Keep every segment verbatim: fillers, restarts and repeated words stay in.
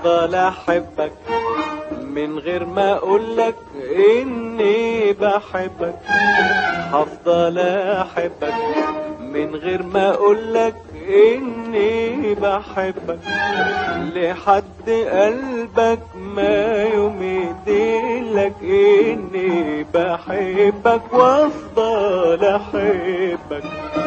هفضل احبك من غير ما اقولك اني بحبك. هفضل احبك من غير ما اقولك اني بحبك لحد قلبك ما يوم يديلك اني بحبك وافضل احبك.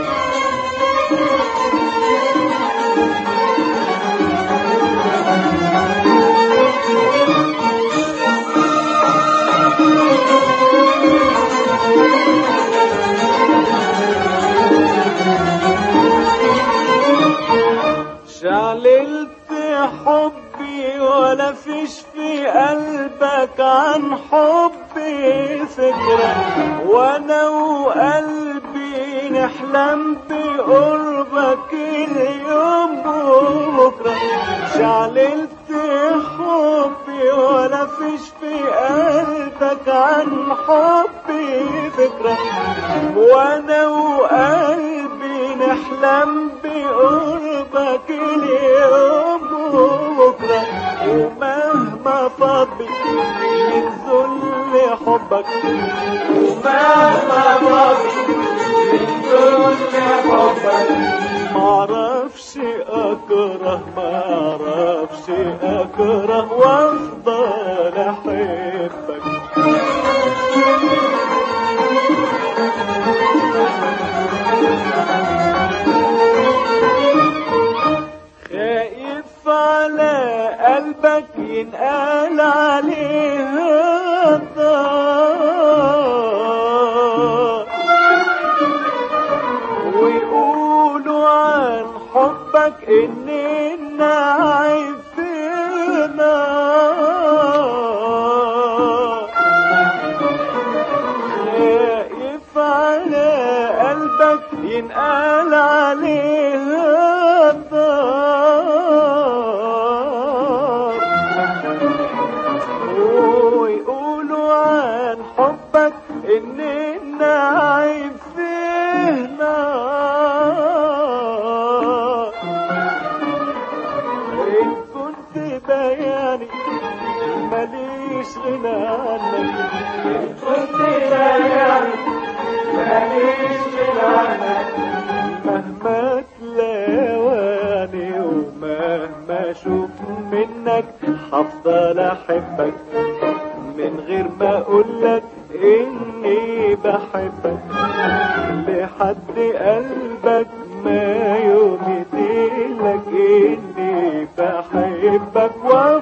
شعللت حبي ولا فيش في قلبك عن حبي فكرة، وانا وقلبي نحلم بقربك اليوم وبكرة. شعللت حبي ولا فيش في قلبك عن حبي فكرة، وانا وقلبي نحلم بقربك اليوم وبكرة. ومهما فاض من ذل حبك، ومهما فاض من ذل حبك، معرفش اكره معرفش اكره وافضل احبك. خايف على قلبك ينقال عليه الضار، ويقولوا عن حبك اننا عيب فينا. خايف على قلبك ينقال عليه الضار، ويقولوا عن حبك اننا عيب فينا. ان كنت بياني ماليش غنى عنك، ان كنت بياني ماليش غنى عنك. مهما تلاواني ومهما اشوف منك هفضل احبك من غير ما اقولك اني بحبك لحد قلبك ما يوم يديلك اني بحبك.